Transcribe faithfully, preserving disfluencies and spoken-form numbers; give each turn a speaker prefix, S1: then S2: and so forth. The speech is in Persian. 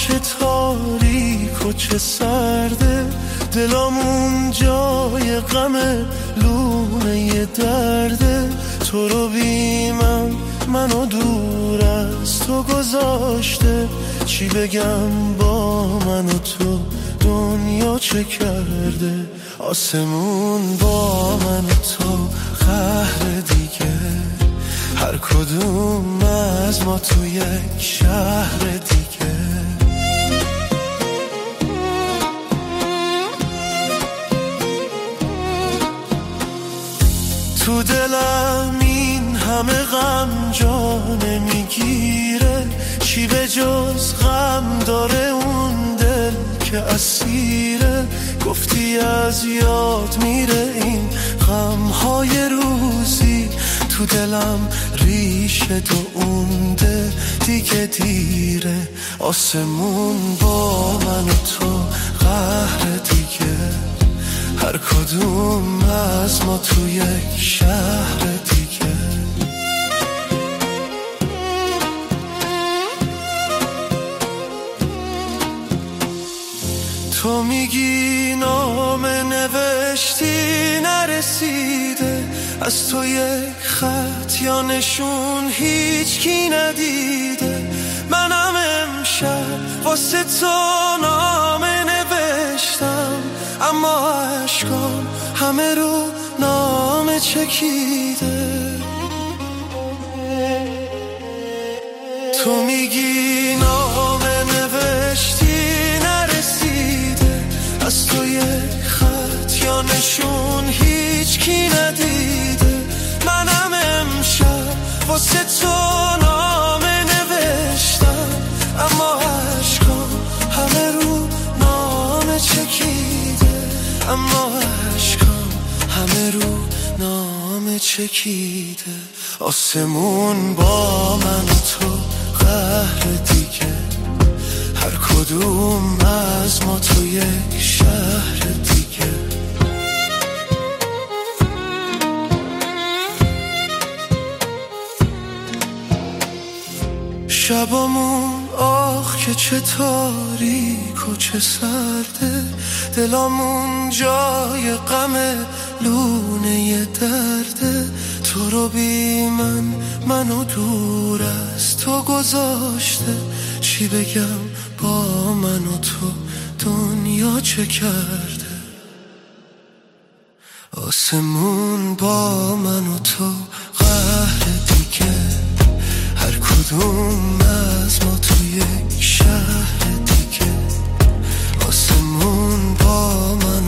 S1: چه تاریک و چه سرده، دلامون جای غمه، لونه درده. تو رو بی من منو دور از تو گذاشته، چی بگم با من و تو دنیا چه کرده. آسمون با من و تو قهر دیگه، هر کدوم از ما تو یک شهر دیگه. تو دلم این همه غم جا نمیگیره، چی به جز غم داره اون دل که اسیره. گفتی از یاد میره این غمهای روزی، تو دلم ریشه تو اونده دیگه دیره. آسمون با من و تو قهر دیگه، هر کدوم از ما تو یک شهر دیگه. تو میگی نامه نوشتی نرسیده، از تو یک خط یا نشون هیچ کی ندیده. منم امشب واسه تو نامه نوشتم، اما عشقام همه رو نامه چکیده. تو میگی نامه نوشتی نرسیده، از تو یک خط یا نشون هیچ کی ندیده. منم امشب واسه تو نامه نوشتم، اما عشقام همه رو نامه چکیده. اما عشقام همه رو نامه چکیده. آسمون با من و تو قهر دیگه، هر کدوم از ما تو یک شهر دیگه. شبامون آخ که چه تاریک و چه سرده، دلامون جای غمه، لونه درده. تو رو بی من منو دور از تو گذاشته، چی بگم با من و تو دنیا چه کرده. آسمون با من و تو قهر دیگه، هر کدوم از ما تو یک شهر دیگه. آسمون با من